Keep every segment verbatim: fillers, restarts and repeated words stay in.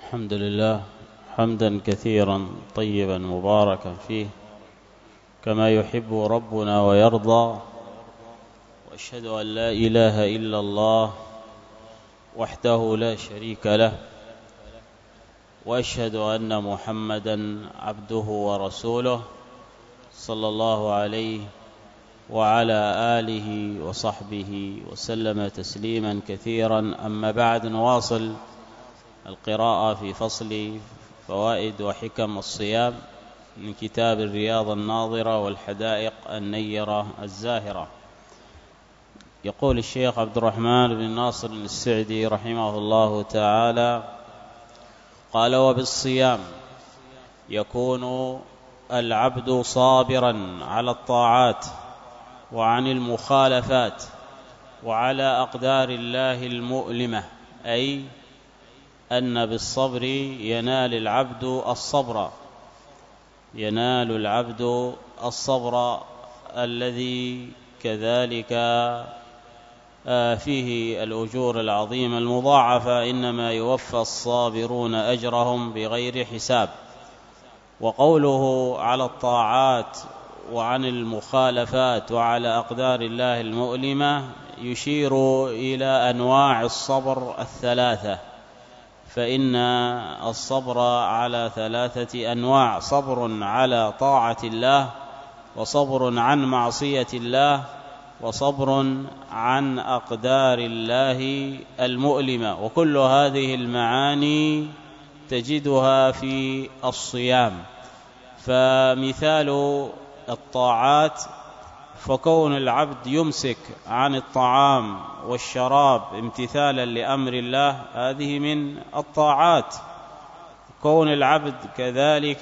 الحمد لله حمدا كثيرا طيبا مباركا فيه كما يحب ربنا ويرضى، وأشهد أن لا إله إلا الله وحده لا شريك له، وأشهد أن محمدا عبده ورسوله صلى الله عليه وعلى آله وصحبه وسلم تسليما كثيرا. أما بعد، نواصل القراءة في فصل فوائد وحكم الصيام من كتاب الرياض الناظرة والحدائق النيرة الزاهرة. يقول الشيخ عبد الرحمن بن ناصر السعدي رحمه الله تعالى: قال: وبالصيام يكون العبد صابرا على الطاعات وعن المخالفات وعلى أقدار الله المؤلمة، أي أن بالصبر ينال العبد الصبر ينال العبد الصبر الذي كذلك فيه الأجور العظيمة المضاعفة، إنما يوفى الصابرون أجرهم بغير حساب. وقوله على الطاعات وعن المخالفات وعلى أقدار الله المؤلمة يشير إلى أنواع الصبر الثلاثة، فإن الصبر على ثلاثة أنواع: صبر على طاعة الله، وصبر عن معصية الله، وصبر عن أقدار الله المؤلمة. وكل هذه المعاني تجدها في الصيام. فمثال الطاعات فكون العبد يمسك عن الطعام والشراب امتثالا لأمر الله، هذه من الطاعات. كون العبد كذلك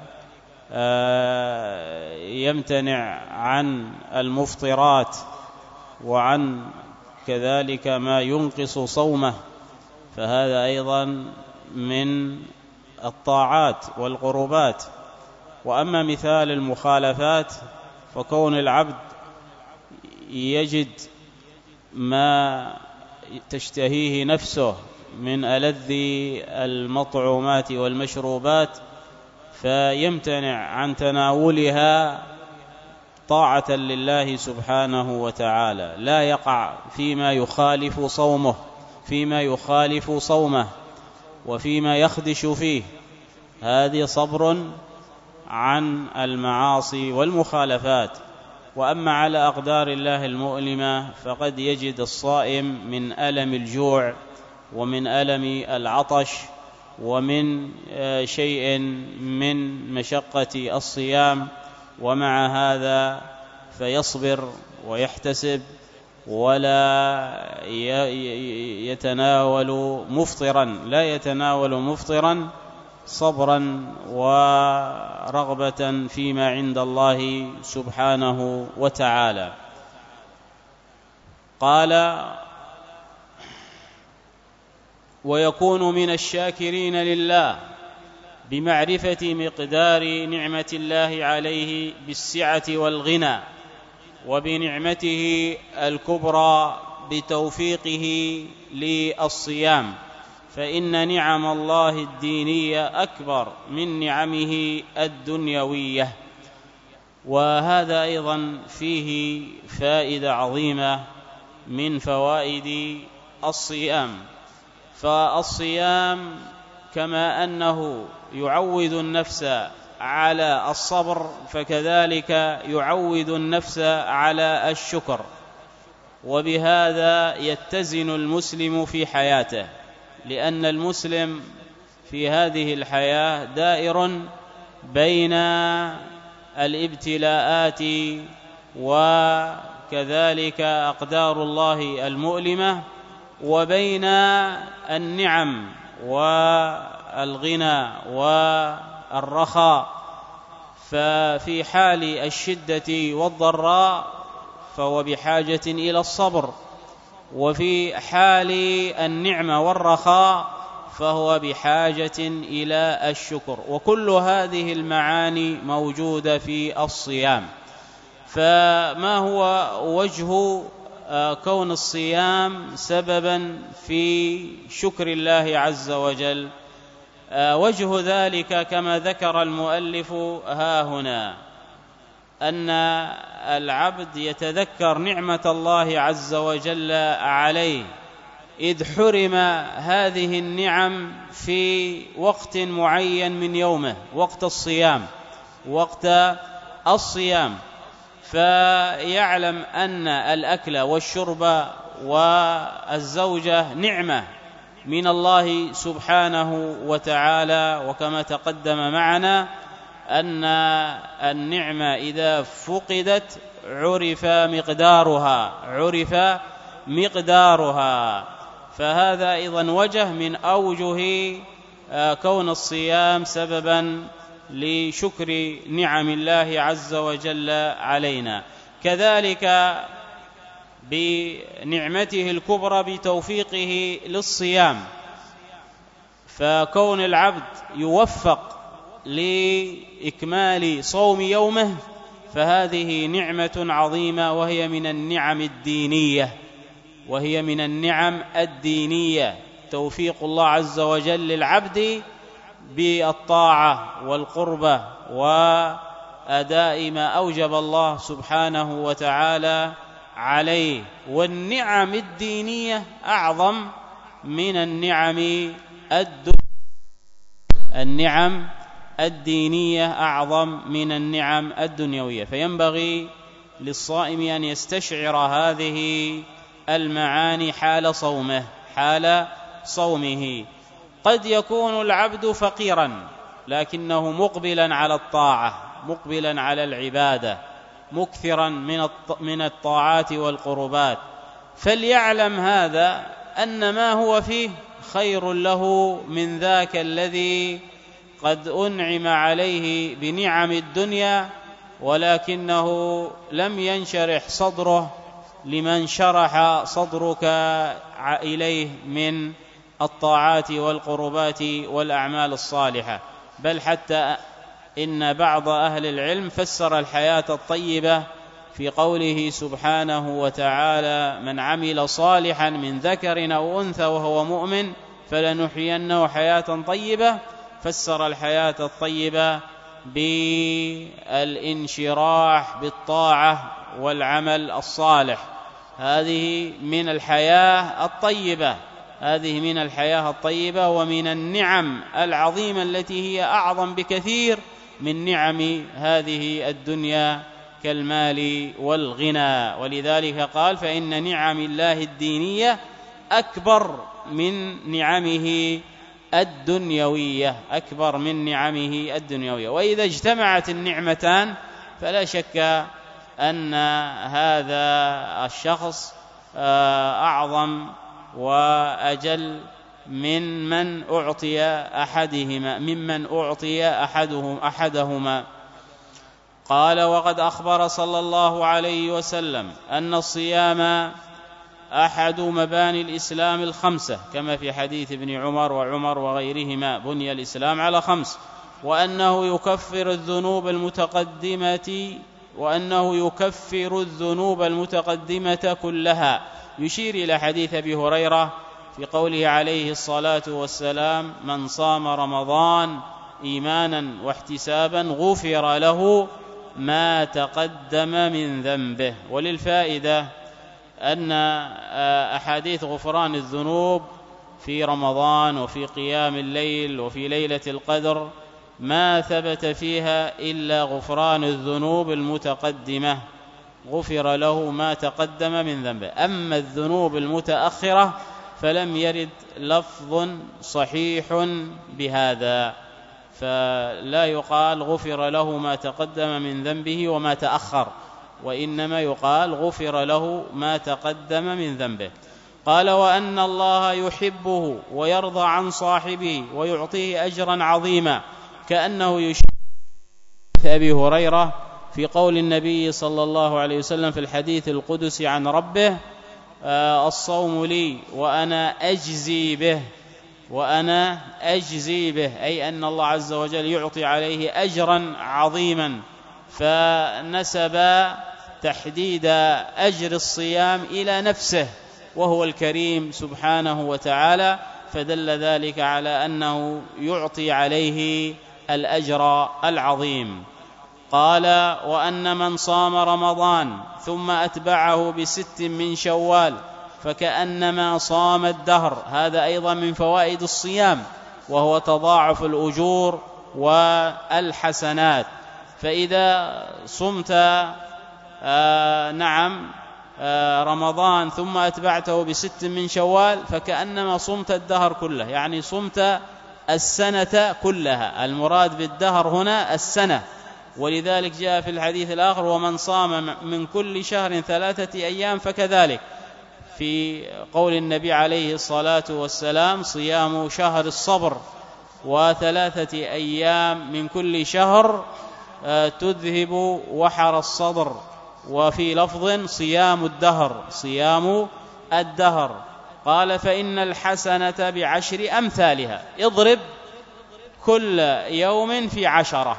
يمتنع عن المفطرات وعن كذلك ما ينقص صومه، فهذا أيضا من الطاعات والقربات. وأما مثال المخالفات فكون العبد يجد ما تشتهيه نفسه من ألذ المطعومات والمشروبات فيمتنع عن تناولها طاعة لله سبحانه وتعالى، لا يقع فيما يخالف صومه فيما يخالف صومه وفيما يخدش فيه. هذه صبر عن المعاصي والمخالفات. وأما على أقدار الله المؤلمة فقد يجد الصائم من ألم الجوع ومن ألم العطش ومن شيء من مشقة الصيام، ومع هذا فيصبر ويحتسب ولا يتناول مفطرا لا يتناول مفطرا صبرا ورغبة فيما عند الله سبحانه وتعالى. قال: ويكون من الشاكرين لله بمعرفة مقدار نعمة الله عليه بالسعة والغنى، وبنعمته الكبرى بتوفيقه للصيام، فإن نعم الله الدينية أكبر من نعمه الدنيوية. وهذا أيضا فيه فائدة عظيمة من فوائد الصيام. فالصيام كما أنه يعود النفس على الصبر فكذلك يعود النفس على الشكر، وبهذا يتزن المسلم في حياته، لأن المسلم في هذه الحياة دائر بين الابتلاءات وكذلك أقدار الله المؤلمة وبين النعم والغنى والرخاء. ففي حال الشدة والضراء فهو بحاجة إلى الصبر، وفي حال النعمة والرخاء فهو بحاجة إلى الشكر. وكل هذه المعاني موجودة في الصيام. فما هو وجه كون الصيام سببا في شكر الله عز وجل؟ وجه ذلك كما ذكر المؤلف ها هنا أن العبد يتذكر نعمة الله عز وجل عليه، إذ حرم هذه النعم في وقت معين من يومه، وقت الصيام، وقت الصيام، فيعلم أن الأكل والشرب والزوجة نعمة من الله سبحانه وتعالى. وكما تقدم معنا أن النعمة إذا فقدت عرف مقدارها عرف مقدارها فهذا أيضا وجه من أوجه كون الصيام سببا لشكر نعم الله عز وجل علينا. كذلك بنعمته الكبرى بتوفيقه للصيام، فكون العبد يوفق لإكمال صوم يومه فهذه نعمة عظيمة، وهي من النعم الدينية وهي من النعم الدينية توفيق الله عز وجل للعبد بالطاعة والقربة وأداء ما أوجب الله سبحانه وتعالى عليه. والنعم الدينية أعظم من النعم الدنيوية النعم الدينية أعظم من النعم الدنيوية، فينبغي للصائم أن يستشعر هذه المعاني حال صومه حال صومه. قد يكون العبد فقيرا لكنه مقبلا على الطاعة، مقبلا على العبادة، مكثرا من الطاعات والقربات، فليعلم هذا أن ما هو فيه خير له من ذاك الذي قد أنعم عليه بنعم الدنيا ولكنه لم ينشرح صدره لمن شرح صدرك إليه من الطاعات والقربات والأعمال الصالحة. بل حتى إن بعض أهل العلم فسر الحياة الطيبة في قوله سبحانه وتعالى: من عمل صالحا من ذكر أو أنثى وهو مؤمن فلنحيينه حياة طيبة. فسر الحياة الطيبة بالانشراح بالطاعة والعمل الصالح. هذه من الحياة الطيبة هذه من الحياة الطيبة ومن النعم العظيمة التي هي أعظم بكثير من نعم هذه الدنيا كالمال والغنى. ولذلك قال: فإن نعم الله الدينية أكبر من نعمه الدنيوية أكبر من نعمه الدنيوية. وإذا اجتمعت النعمتان فلا شك أن هذا الشخص أعظم وأجل من من أعطي أحدهما ممن أعطي أحدهم أحدهما. قال: وقد أخبر صلى الله عليه وسلم أن الصيام أحد مباني الإسلام الخمسة، كما في حديث ابن عمر وعمر وغيرهما: بني الإسلام على خمس، وأنه يكفر الذنوب المتقدمة وأنه يكفر الذنوب المتقدمة كلها، يشير إلى حديث أبي هريرة في قوله عليه الصلاة والسلام: من صام رمضان إيمانا واحتسابا غفر له ما تقدم من ذنبه. وللفائدة أن أحاديث غفران الذنوب في رمضان وفي قيام الليل وفي ليلة القدر ما ثبت فيها إلا غفران الذنوب المتقدمة، غفر له ما تقدم من ذنبه. أما الذنوب المتأخرة فلم يرد لفظ صحيح بهذا، فلا يقال غفر له ما تقدم من ذنبه وما تأخر، وإنما يقال غفر له ما تقدم من ذنبه. قال: وأن الله يحبه ويرضى عن صاحبه ويعطيه أجرا عظيما، كأنه يشير إلى أبي هريرة في قول النبي صلى الله عليه وسلم في الحديث القدسي عن ربه: الصوم لي وأنا أجزي به وأنا أجزي به، أي أن الله عز وجل يعطي عليه أجرا عظيما. فنسب تحديد أجر الصيام إلى نفسه وهو الكريم سبحانه وتعالى، فدل ذلك على أنه يعطي عليه الأجر العظيم. قال: وأن من صام رمضان ثم أتبعه بست من شوال فكأنما صام الدهر. هذا أيضا من فوائد الصيام، وهو تضاعف الأجور والحسنات. فإذا صمت آه نعم آه رمضان ثم أتبعته بست من شوال فكأنما صمت الدهر كله، يعني صمت السنة كلها. المراد بالدهر هنا السنة، ولذلك جاء في الحديث الآخر: ومن صام من كل شهر ثلاثة أيام فكذلك. في قول النبي عليه الصلاة والسلام: صيام شهر الصبر وثلاثة أيام من كل شهر تذهب وحر الصدر. وفي لفظ: صيام الدهر، صيام الدهر. قال: فإن الحسنة بعشر أمثالها. اضرب كل يوم في عشرة،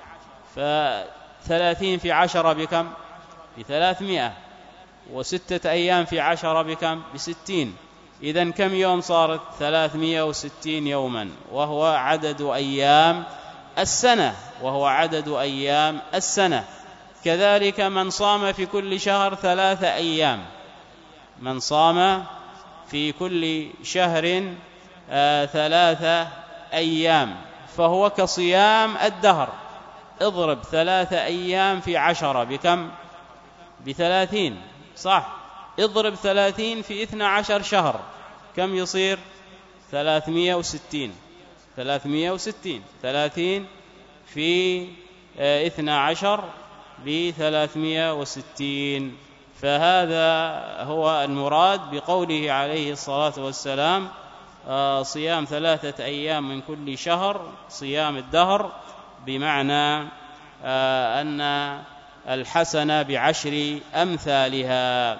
فثلاثين في عشرة بكم؟ بثلاثمائة. وستة أيام في عشرة بكم؟ بستين. إذن كم يوم صارت؟ ثلاثمائة وستين يوما، وهو عدد أيام السنة، وهو عدد أيام السنة. كذلك من صام في كل شهر ثلاثة أيام، من صام في كل شهر آه ثلاثة أيام فهو كصيام الدهر. اضرب ثلاثة أيام في عشرة بكم؟ بثلاثين، صح؟ اضرب ثلاثين في اثنى عشر شهر، كم يصير؟ ثلاثمائة وستين. ثلاثمائة وستين، ثلاثين في اثنى عشر بثلاثمائة وستين. فهذا هو المراد بقوله عليه الصلاة والسلام: صيام ثلاثة أيام من كل شهر، صيام الدهر، بمعنى أن الحسنة بعشر أمثالها.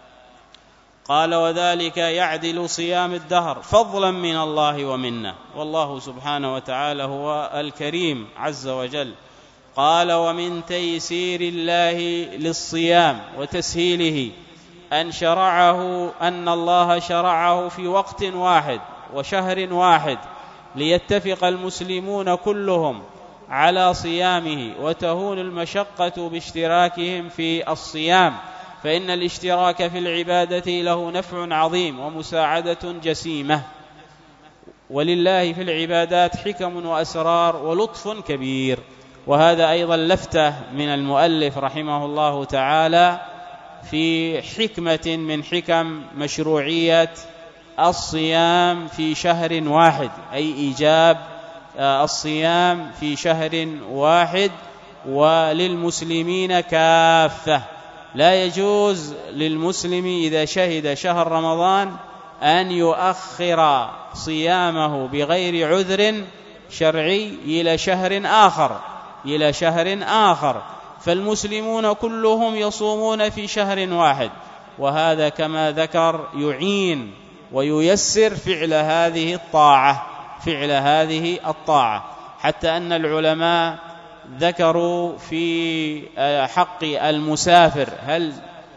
قال: وذلك يعدل صيام الدهر فضلا من الله ومنه، والله سبحانه وتعالى هو الكريم عز وجل. قال: ومن تيسير الله للصيام وتسهيله أن شرعه أن الله شرعه في وقت واحد وشهر واحد ليتفق المسلمون كلهم على صيامه وتهون المشقة باشتراكهم في الصيام، فإن الاشتراك في العبادة له نفع عظيم ومساعدة جسيمة، ولله في العبادات حكم وأسرار ولطف كبير. وهذا أيضا لفتة من المؤلف رحمه الله تعالى في حكمة من حكم مشروعية الصيام في شهر واحد، أي إيجاب الصيام في شهر واحد وللمسلمين كافة. لا يجوز للمسلم إذا شهد شهر رمضان أن يؤخر صيامه بغير عذر شرعي إلى شهر آخر إلى شهر آخر فالمسلمون كلهم يصومون في شهر واحد، وهذا كما ذكر يعين وييسر فعل هذه الطاعة فعل هذه الطاعة حتى أن العلماء ذكروا في حق المسافر هل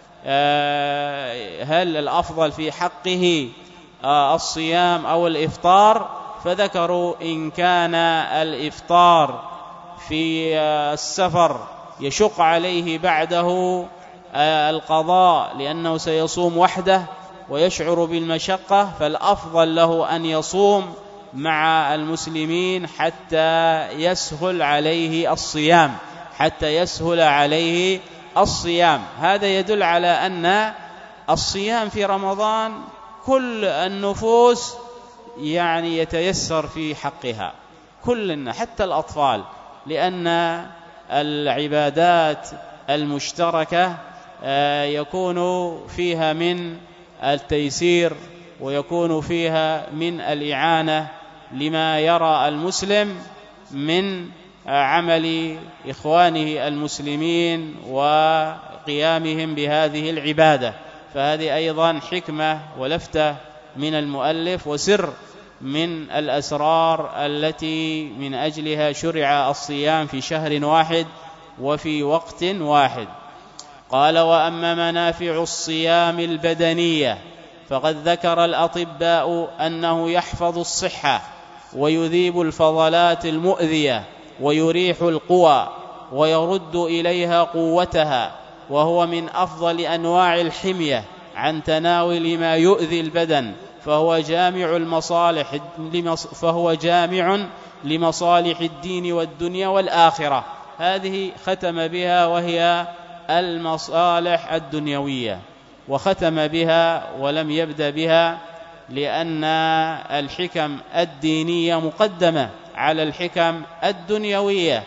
هل الأفضل في حقه الصيام أو الإفطار، فذكروا إن كان الإفطار في السفر يشق عليه بعده القضاء لأنه سيصوم وحده ويشعر بالمشقة، فالأفضل له أن يصوم مع المسلمين حتى يسهل عليه الصيام حتى يسهل عليه الصيام. هذا يدل على أن الصيام في رمضان كل النفوس يعني يتيسر في حقها، كلنا حتى الأطفال، لأن العبادات المشتركة يكون فيها من التيسير ويكون فيها من الإعانة لما يرى المسلم من عمل إخوانه المسلمين وقيامهم بهذه العبادة. فهذه أيضا حكمة ولفتة من المؤلف وسر من الأسرار التي من أجلها شرع الصيام في شهر واحد وفي وقت واحد. قال: وأما منافع الصيام البدنية فقد ذكر الأطباء أنه يحفظ الصحة ويذيب الفضلات المؤذية ويريح القوى ويرد إليها قوتها، وهو من أفضل أنواع الحمية عن تناول ما يؤذي البدن، فهو جامع المصالح فهو جامع لمصالح الدين والدنيا والآخرة. هذه ختم بها وهي المصالح الدنيوية، وختم بها ولم يبدأ بها لأن الحكم الدينية مقدمة على الحكم الدنيوية.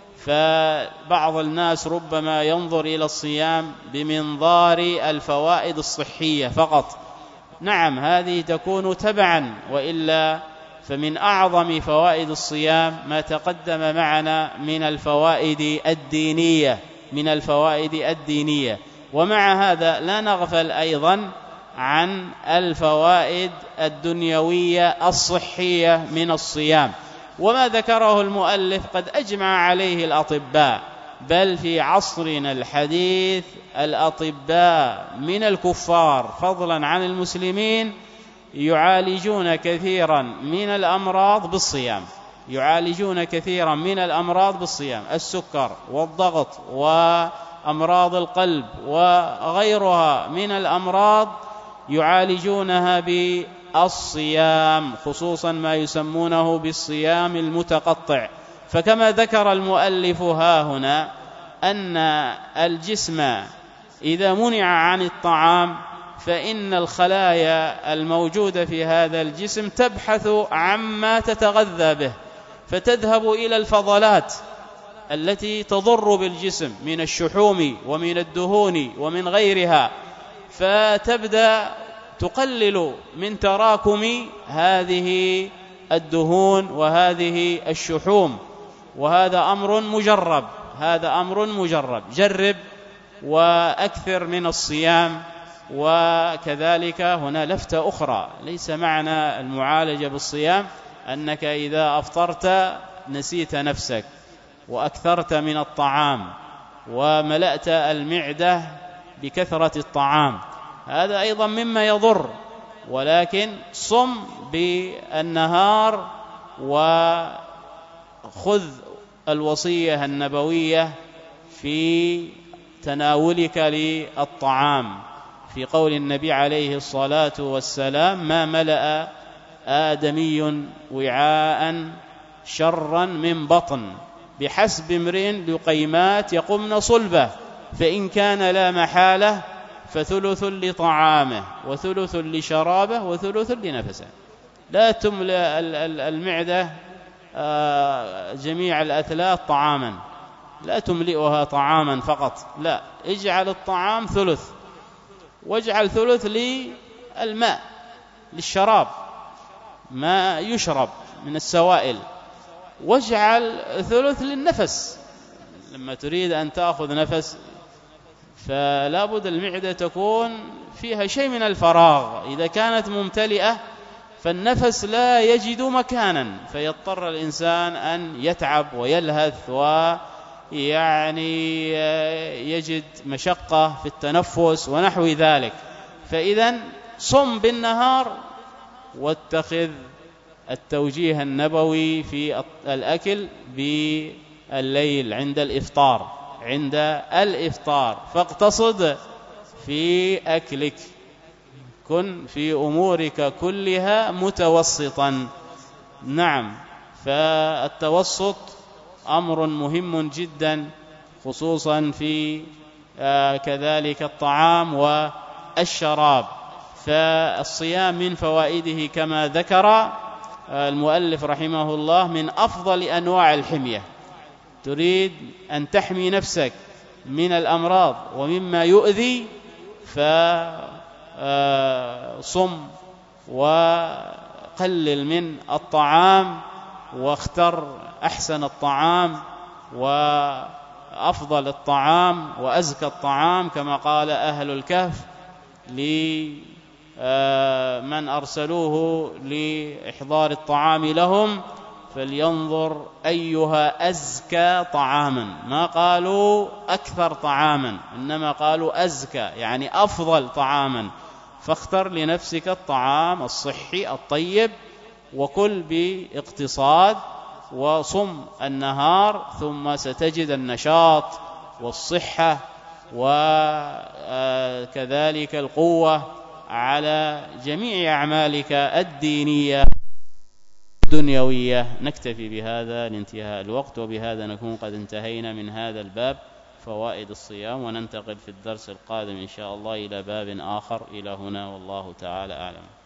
فبعض الناس ربما ينظر إلى الصيام بمنظار الفوائد الصحية فقط. نعم، هذه تكون تبعا، وإلا فمن أعظم فوائد الصيام ما تقدم معنا من الفوائد الدينية من الفوائد الدينية. ومع هذا لا نغفل أيضا عن الفوائد الدنيوية الصحية من الصيام، وما ذكره المؤلف قد أجمع عليه الأطباء، بل في عصرنا الحديث الأطباء من الكفار فضلا عن المسلمين يعالجون كثيرا من الأمراض بالصيام يعالجون كثيرا من الأمراض بالصيام السكر والضغط وأمراض القلب وغيرها من الأمراض يعالجونها بالصيام، خصوصا ما يسمونه بالصيام المتقطع. فكما ذكر المؤلف ها هنا أن الجسم إذا منع عن الطعام فإن الخلايا الموجودة في هذا الجسم تبحث عما تتغذى به، فتذهب إلى الفضلات التي تضر بالجسم من الشحوم ومن الدهون ومن غيرها، فتبدأ تقلل من تراكم هذه الدهون وهذه الشحوم. وهذا أمر مجرب هذا أمر مجرب جرب وأكثر من الصيام. وكذلك هنا لفتة أخرى، ليس معنى المعالجة بالصيام أنك إذا أفطرت نسيت نفسك وأكثرت من الطعام وملأت المعدة بكثرة الطعام، هذا أيضا مما يضر. ولكن صم بالنهار وخذ الوصية النبوية في تناولك للطعام، في قول النبي عليه الصلاة والسلام: ما ملأ آدمي وعاء شرا من بطن بحسب امرئ لقيمات يقمن صلبه، فإن كان لا محالة فثلث لطعامه وثلث لشرابه وثلث لنفسه. لا تملأ المعدة جميع الأثلاث طعاما، لا تملئها طعاما فقط، لا، اجعل الطعام ثلث، واجعل ثلث للماء للشراب ما يشرب من السوائل، واجعل ثلث للنفس لما تريد أن تأخذ نفس، فلا بد المعدة تكون فيها شيء من الفراغ. إذا كانت ممتلئة فالنفس لا يجد مكانا، فيضطر الإنسان أن يتعب ويلهث ويعني يجد مشقة في التنفس ونحو ذلك. فإذا صم بالنهار واتخذ التوجيه النبوي في الأكل بالليل عند الإفطار عند الإفطار فاقتصد في أكلك، كن في أمورك كلها متوسطا. نعم، فالتوسط أمر مهم جدا، خصوصا في كذلك الطعام والشراب. فالصيام من فوائده كما ذكر المؤلف رحمه الله من أفضل أنواع الحمية. تريد أن تحمي نفسك من الأمراض ومما يؤذي، فصم وقلل من الطعام، واختر أحسن الطعام وأفضل الطعام وأزكى الطعام، كما قال أهل الكهف لمن أرسلوه لإحضار الطعام لهم: فلينظر أيها أزكى طعاما. ما قالوا أكثر طعاما، إنما قالوا أزكى، يعني أفضل طعاما. فاختر لنفسك الطعام الصحي الطيب وكل باقتصاد وصم النهار، ثم ستجد النشاط والصحة وكذلك القوة على جميع أعمالك الدينية الدنيوية. نكتفي بهذا لانتهاء الوقت، وبهذا نكون قد انتهينا من هذا الباب فوائد الصيام، وننتقل في الدرس القادم إن شاء الله إلى باب آخر. إلى هنا والله تعالى أعلم.